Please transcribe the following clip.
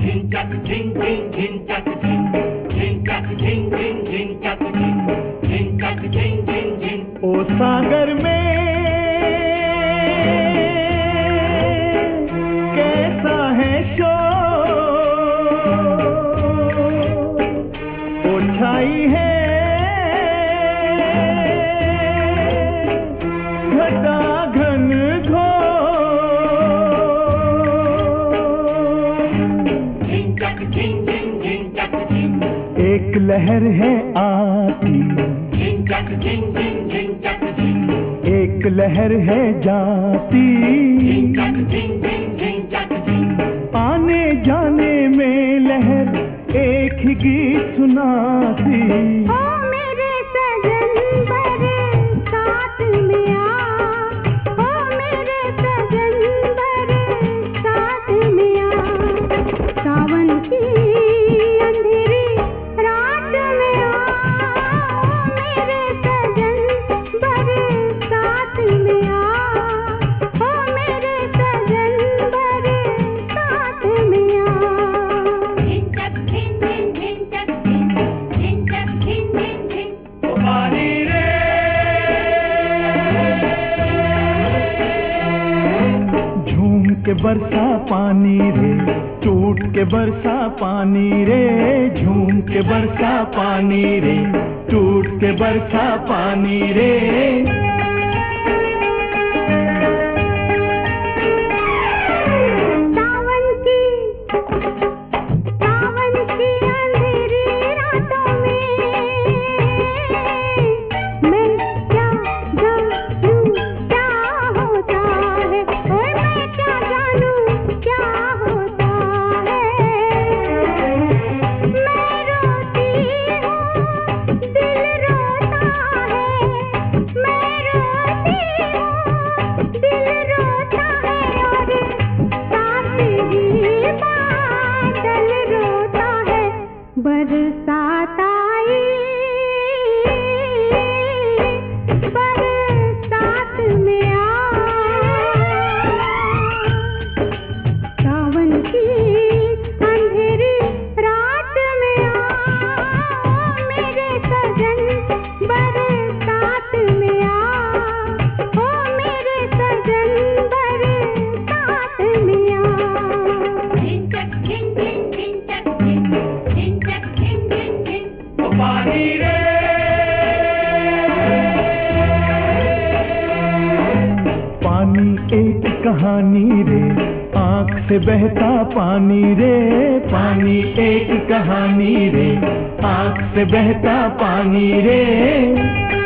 ओ सागर में कैसा है शोर, ओ छाई है घटा घन घोर। एक लहर है आती, एक लहर है जाती, आने जाने में लहर एक ही गीत सुनाती। ओ मेरे सजन बरसात में आ, ओ मेरे सजन बरसात में आ, सावन की अंधेरी रात में आ, मेरे सजन बरसात में आ, ओ मेरे सजन बरसात में आ। झूम के बरसा पानी रे, टूट के बरसा पानी रे, झूम के बरसा पानी रे, टूट के बरसा पानी रे। सावन की अंधेरी रातों में मैं क्या जानूं क्या होता है, और मैं क्या जानूं क्या होता है। मैं रोती हूँ दिल रोता है, मैं रोती हूँ दिल रोता है, और साथ ही बादल रोता है। बरसात आई, बरसात में आ, सावन की अंधेरी रात में आ, मेरे सजन बरसात में आ, ओ मेरे सजन बरसात में आ। पानी एक कहानी रे, आँख से बहता पानी रे, पानी एक कहानी रे, आँख से बहता पानी रे।